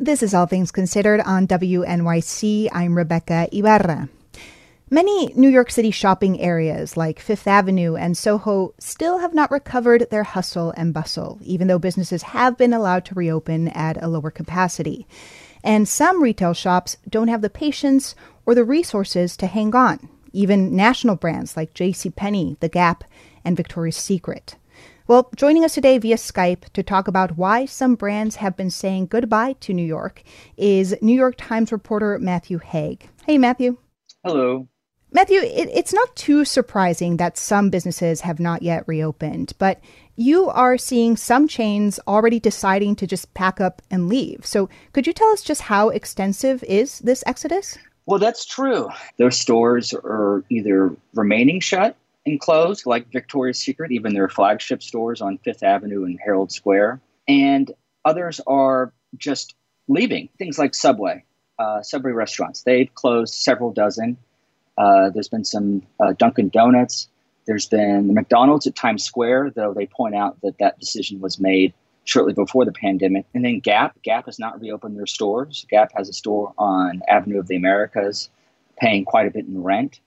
This is All Things Considered on WNYC. I'm Rebecca Ibarra. Many New York City shopping areas like Fifth Avenue and Soho still have not recovered their hustle and bustle, even though businesses have been allowed to reopen at a lower capacity. And some retail shops don't have the patience or the resources to hang on, even national brands like JCPenney, The Gap, and Victoria's Secret. Well, joining us today via Skype to talk about why some brands have been saying goodbye to New York is New York Times reporter Matthew Haig. Hey, Matthew. Hello. Matthew, it's not too surprising that some businesses have not yet reopened, but you are seeing some chains already deciding to just pack up and leave. So could you tell us just how extensive is this exodus? Well, that's true. Those stores are either remaining shut and closed, like Victoria's Secret, even their flagship stores on Fifth Avenue and Herald Square. And others are just leaving. Things like Subway restaurants. They've closed several dozen. There's been some Dunkin' Donuts. There's been the McDonald's at Times Square, though they point out that decision was made shortly before the pandemic. And then Gap has not reopened their stores. Gap has a store on Avenue of the Americas, paying quite a bit in rent.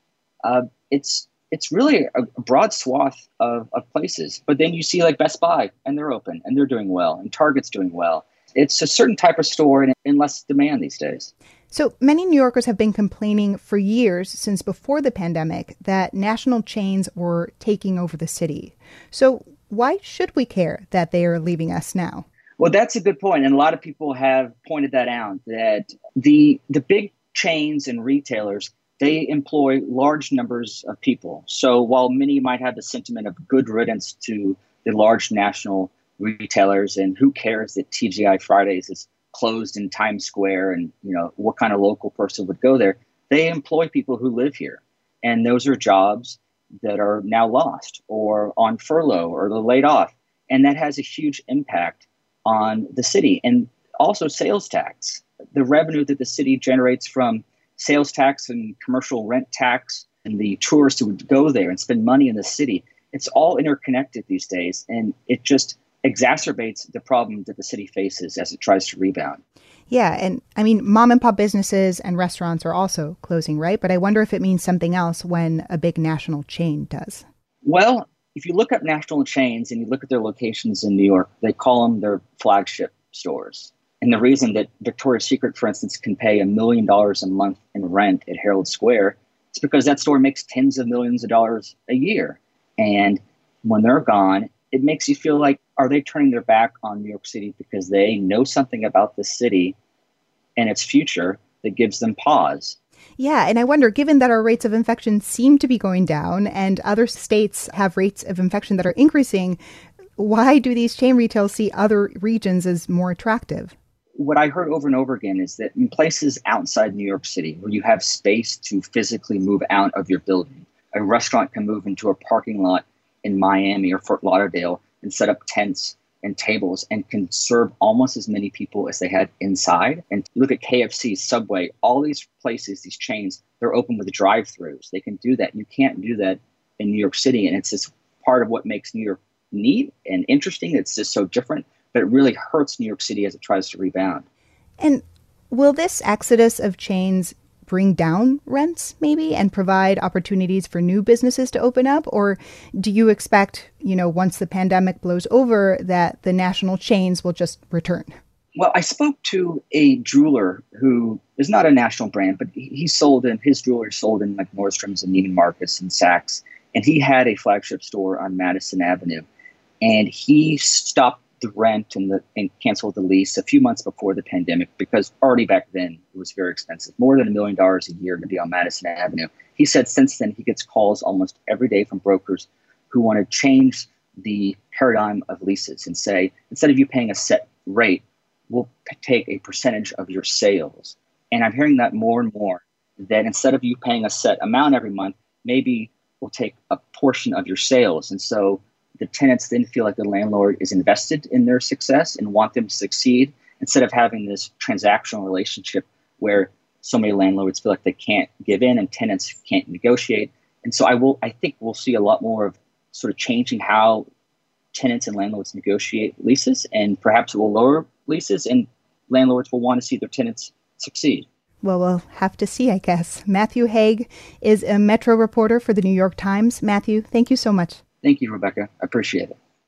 It's really a broad swath of places. But then you see like Best Buy, and they're open, and they're doing well, and Target's doing well. It's a certain type of store and less demand these days. So many New Yorkers have been complaining for years since before the pandemic that national chains were taking over the city. So why should we care that they are leaving us now? Well, that's a good point. And a lot of people have pointed that out, that the big chains and retailers, they employ large numbers of people. So while many might have the sentiment of good riddance to the large national retailers, and who cares that TGI Fridays is closed in Times Square, and what kind of local person would go there, they employ people who live here. And those are jobs that are now lost or on furlough or they're laid off. And that has a huge impact on the city. And also sales tax, the revenue that the city generates from sales tax and commercial rent tax, and the tourists who would go there and spend money in the city. It's all interconnected these days, and it just exacerbates the problem that the city faces as it tries to rebound. Yeah, and I mean, mom and pop businesses and restaurants are also closing, right? But I wonder if it means something else when a big national chain does. Well, if you look up national chains and you look at their locations in New York, they call them their flagship stores. And the reason that Victoria's Secret, for instance, can pay $1 million a month in rent at Herald Square is because that store makes tens of millions of dollars a year. And when they're gone, it makes you feel like, are they turning their back on New York City because they know something about the city and its future that gives them pause? Yeah, and I wonder, given that our rates of infection seem to be going down and other states have rates of infection that are increasing, why do these chain retailers see other regions as more attractive? What I heard over and over again is that in places outside New York City where you have space to physically move out of your building, a restaurant can move into a parking lot in Miami or Fort Lauderdale and set up tents and tables and can serve almost as many people as they had inside. And look at KFC, Subway, all these places, these chains, they're open with drive-throughs. They can do that. You can't do that in New York City. And it's just part of what makes New York neat and interesting. It's just so different, but it really hurts New York City as it tries to rebound. And will this exodus of chains bring down rents maybe and provide opportunities for new businesses to open up? Or do you expect, once the pandemic blows over, that the national chains will just return? Well, I spoke to a jeweler who is not a national brand, but his jewelry sold in like Nordstrom's and Neiman Marcus and Saks. And he had a flagship store on Madison Avenue. And he stopped the rent and canceled the lease a few months before the pandemic because already back then it was very expensive, more than $1 million a year to be on Madison Avenue. He said since then he gets calls almost every day from brokers who want to change the paradigm of leases and say, instead of you paying a set rate, we'll take a percentage of your sales. And I'm hearing that more and more, that instead of you paying a set amount every month, maybe we'll take a portion of your sales. And so the tenants then feel like the landlord is invested in their success and want them to succeed, instead of having this transactional relationship where so many landlords feel like they can't give in and tenants can't negotiate. And so I think we'll see a lot more of sort of changing how tenants and landlords negotiate leases, and perhaps it will lower leases. And landlords will want to see their tenants succeed. Well, we'll have to see, I guess. Matthew Haig is a Metro reporter for the New York Times. Matthew, thank you so much. Thank you, Rebecca. I appreciate it.